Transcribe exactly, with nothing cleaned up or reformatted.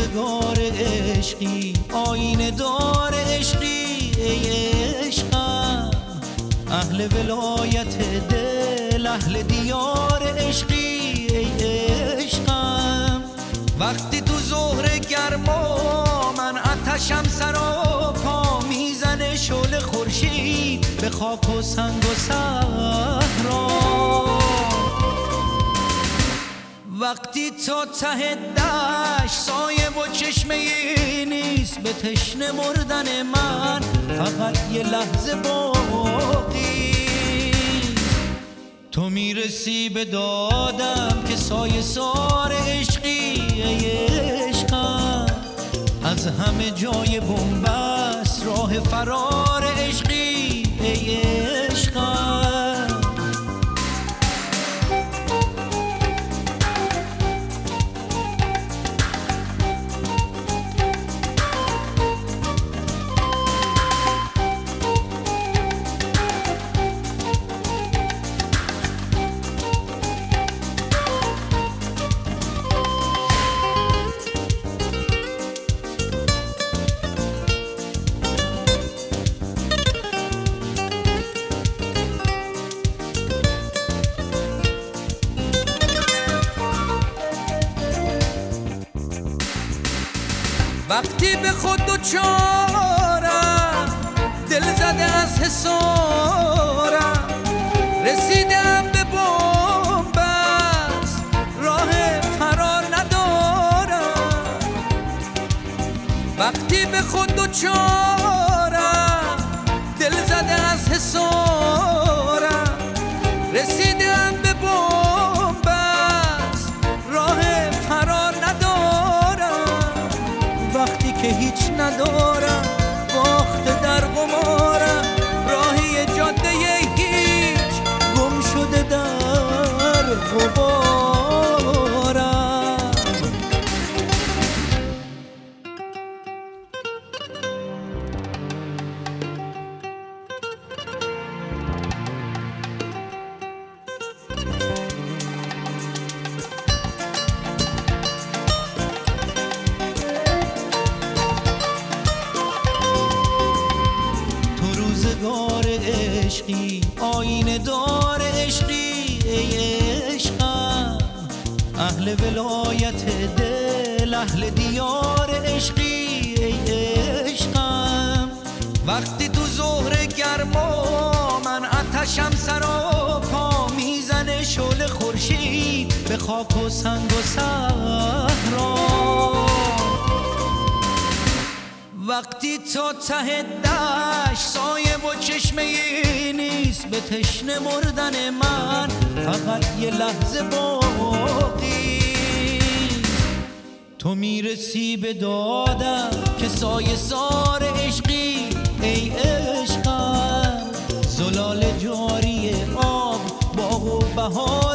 روزگار عشقی آینه دار عشقی ای عشقم، اهل ولایت دل اهل دیار عشقی ای عشقم. وقتی تو ظهر گرما من آتشم سراپا میزنه شعله خورشید به خاک و سنگ و صحرا. وقتی تا ته دشت سایه و چشمه نیست به تشنه مردن من فقط یه لحظه باقی. تو میرسی به دادم که سایه سار عشقی ای عشقم، از همه جای بنبست راه فرار عشقی ای عشقم. وقتی به خود دوچارم دل زده از حصارم، رسیدم به بنبست راه فرار ندارم. وقتی به خود دوچارم دل زده از حصارم، رسیدم به بنبست راه فرار ندارم. وقتی که هیچ ندارم باخت در قمارم، راهی جاده هیچ گم شده در غبارم. روزگار عشقی آینه دار عشقی ای عشقم، اهل ولایت دل اهل دیار عشقی ای عشقم. وقتی تو ظهر گرما من آتشم سراپا میزنه شعله خورشید به خاک و سنگ و صحرا. وقتی تا ته دشت سایه و چشمه نیست به تشنه مردن من فقط یه لحظه باقی. تو میرسی به دادم که سایه سار عشقی ای عشقم، زلال جاری آب باغ و بهار